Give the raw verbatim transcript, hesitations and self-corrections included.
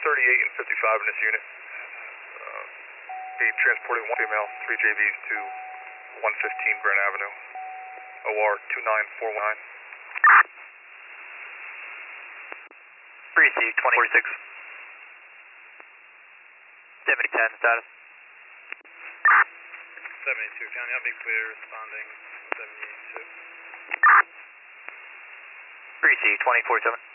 thirty-eight and fifty-five in this unit. Uh, be transporting one female, three J Vs to one fifteen Brent Avenue. O R two nine four one nine. Received twenty forty-six. seventy ten status. seventy-two, County, I'll be clear, responding seventy-two. Received twenty forty-seven.